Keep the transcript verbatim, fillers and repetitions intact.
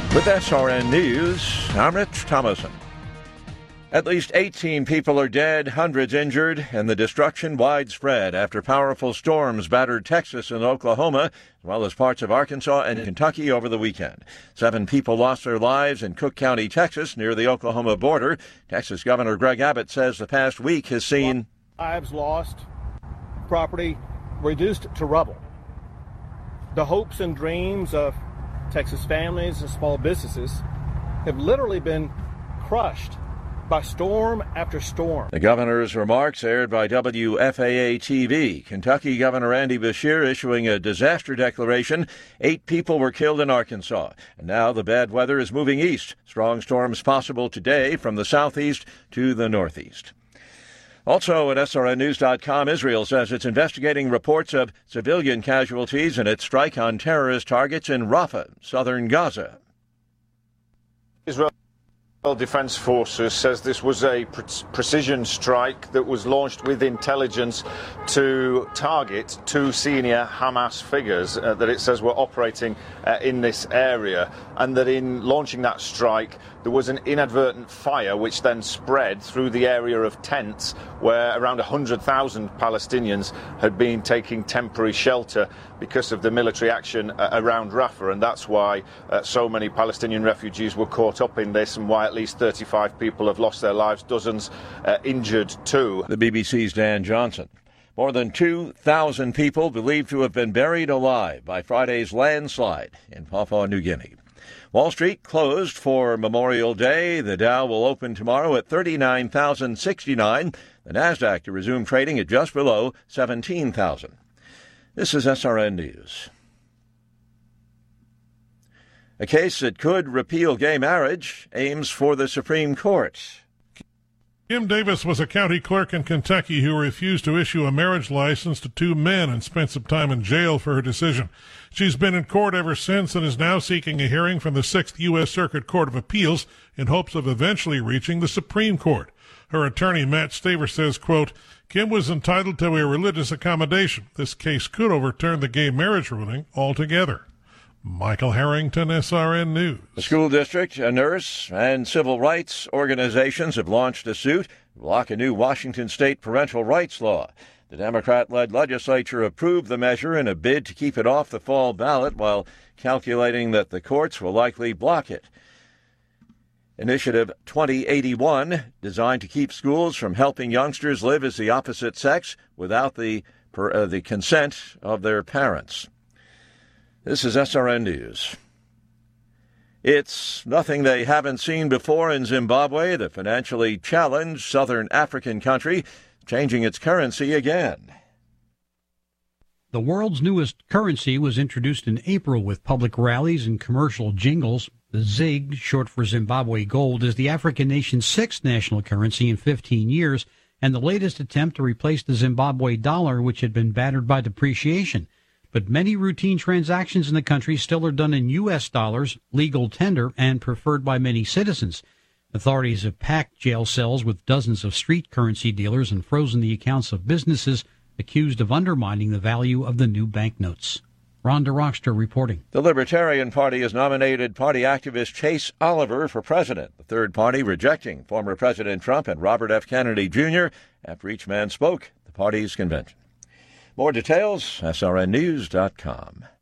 With S R N News, I'm Rich Thomason. At least eighteen people are dead, hundreds injured, and the destruction widespread after powerful storms battered Texas and Oklahoma, as well as parts of Arkansas and Kentucky over the weekend. Seven people lost their lives in Cook County, Texas, near the Oklahoma border. Texas Governor Greg Abbott says the past week has seen lives lost, property reduced to rubble. The hopes and dreams of Texas families and small businesses have literally been crushed by storm after storm. The governor's remarks aired by W F A A T V. Kentucky Governor Andy Beshear issuing a disaster declaration. Eight people were killed in Arkansas. And now the bad weather is moving east. Strong storms possible today from the southeast to the northeast. Also at S R N news dot com, Israel says it's investigating reports of civilian casualties in its strike on terrorist targets in Rafah, southern Gaza. Israel Defense Forces says this was a pre- precision strike that was launched with intelligence to target two senior Hamas figures uh, that it says were operating uh, in this area, and that in launching that strike there was an inadvertent fire which then spread through the area of tents where around one hundred thousand Palestinians had been taking temporary shelter because of the military action uh, around Rafah, and that's why uh, so many Palestinian refugees were caught up in this, and why at least thirty-five people have lost their lives, dozens uh, injured too. The B B C's Dan Johnson. More than two thousand people believed to have been buried alive by Friday's landslide in Papua New Guinea. Wall Street closed for Memorial Day. The Dow will open tomorrow at thirty-nine thousand sixty-nine. The Nasdaq to resume trading at just below seventeen thousand. This is S R N News. A case that could repeal gay marriage aims for the Supreme Court. Kim Davis was a county clerk in Kentucky who refused to issue a marriage license to two men and spent some time in jail for her decision. She's been in court ever since and is now seeking a hearing from the Sixth U S Circuit Court of Appeals in hopes of eventually reaching the Supreme Court. Her attorney, Matt Staver, says, quote, Kim was entitled to a religious accommodation. This case could overturn the gay marriage ruling altogether. Michael Harrington, S R N News. The school district, a nurse, and civil rights organizations have launched a suit to block a new Washington state parental rights law. The Democrat-led legislature approved the measure in a bid to keep it off the fall ballot while calculating that the courts will likely block it. Initiative twenty eighty-one, designed to keep schools from helping youngsters live as the opposite sex without the, per, uh, the consent of their parents. This is S R N News. It's nothing they haven't seen before in Zimbabwe, the financially challenged southern African country, changing its currency again. The world's newest currency was introduced in April with public rallies and commercial jingles. The ZiG, short for Zimbabwe Gold, is the African nation's sixth national currency in fifteen years and the latest attempt to replace the Zimbabwe dollar, which had been battered by depreciation. But many routine transactions in the country still are done in U S dollars, legal tender, and preferred by many citizens. Authorities have packed jail cells with dozens of street currency dealers and frozen the accounts of businesses accused of undermining the value of the new banknotes. Rhonda Rockster reporting. The Libertarian Party has nominated party activist Chase Oliver for president, the third party rejecting former President Trump and Robert F. Kennedy Junior after each man spoke at the party's convention. More details, S R N news dot com.